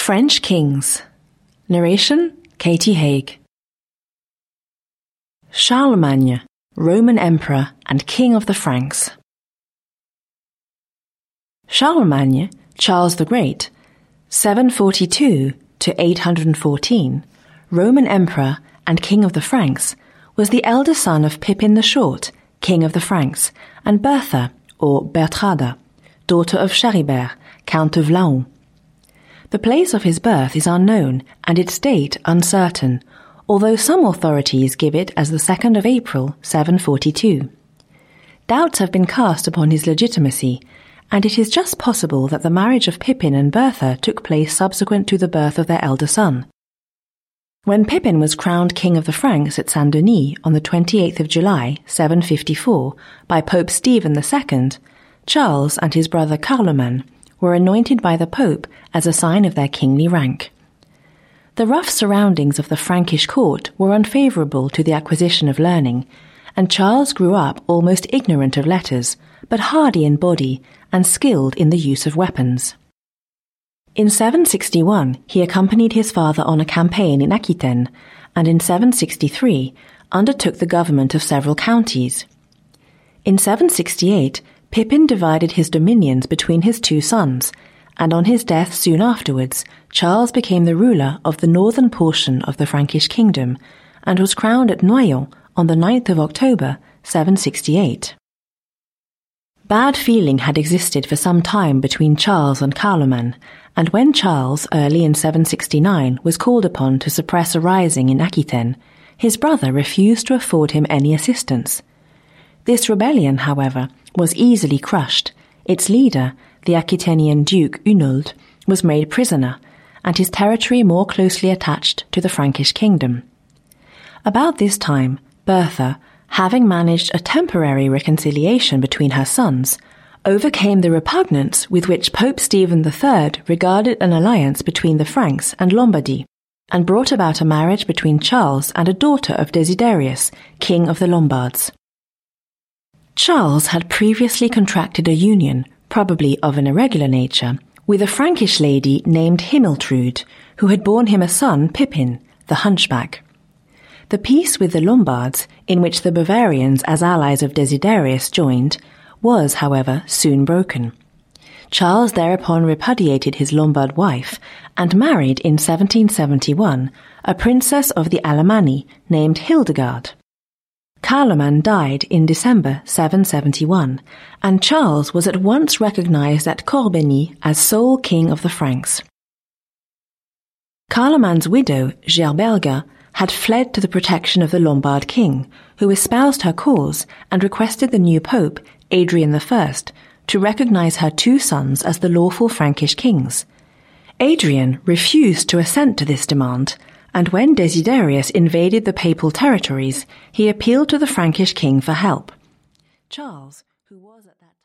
French Kings. Narration, Katie Haig. Charlemagne, Roman Emperor and King of the Franks. Charlemagne, Charles the Great, 742 to 814, Roman Emperor and King of the Franks, was the elder son of Pippin the Short, King of the Franks, and Bertha, or Bertrada, daughter of Charibert, Count of Laon. The place of his birth is unknown and its date uncertain, although some authorities give it as the 2nd of April, 742. Doubts have been cast upon his legitimacy, and it is just possible that the marriage of Pippin and Bertha took place subsequent to the birth of their elder son. When Pippin was crowned King of the Franks at Saint-Denis on the 28th of July, 754, by Pope Stephen II, Charles and his brother Carloman were anointed by the Pope as a sign of their kingly rank. The rough surroundings of the Frankish court were unfavourable to the acquisition of learning, and Charles grew up almost ignorant of letters, but hardy in body and skilled in the use of weapons. In 761 he accompanied his father on a campaign in Aquitaine, and in 763 undertook the government of several counties. In 768 Pippin divided his dominions between his two sons, and on his death soon afterwards, Charles became the ruler of the northern portion of the Frankish kingdom, and was crowned at Noyon on the 9th of October, 768. Bad feeling had existed for some time between Charles and Carloman, and when Charles, early in 769, was called upon to suppress a rising in Aquitaine, his brother refused to afford him any assistance. This rebellion, however, was easily crushed. Its leader, the Aquitanian Duke Hunald, was made prisoner, and his territory more closely attached to the Frankish kingdom. About this time, Bertha, having managed a temporary reconciliation between her sons, overcame the repugnance with which Pope Stephen III regarded an alliance between the Franks and Lombardy, and brought about a marriage between Charles and a daughter of Desiderius, King of the Lombards. Charles had previously contracted a union, probably of an irregular nature, with a Frankish lady named Himiltrude, who had borne him a son, Pippin, the Hunchback. The peace with the Lombards, in which the Bavarians as allies of Desiderius joined, was, however, soon broken. Charles thereupon repudiated his Lombard wife and married in 1771 a princess of the Alemanni named Hildegard. Carloman died in December 771, and Charles was at once recognized at Corbeny as sole king of the Franks. Carloman's widow, Gerberga, had fled to the protection of the Lombard king, who espoused her cause and requested the new pope, Adrian I, to recognize her two sons as the lawful Frankish kings. Adrian refused to assent to this demand, and when Desiderius invaded the papal territories, he appealed to the Frankish king for help. Charles, who was at that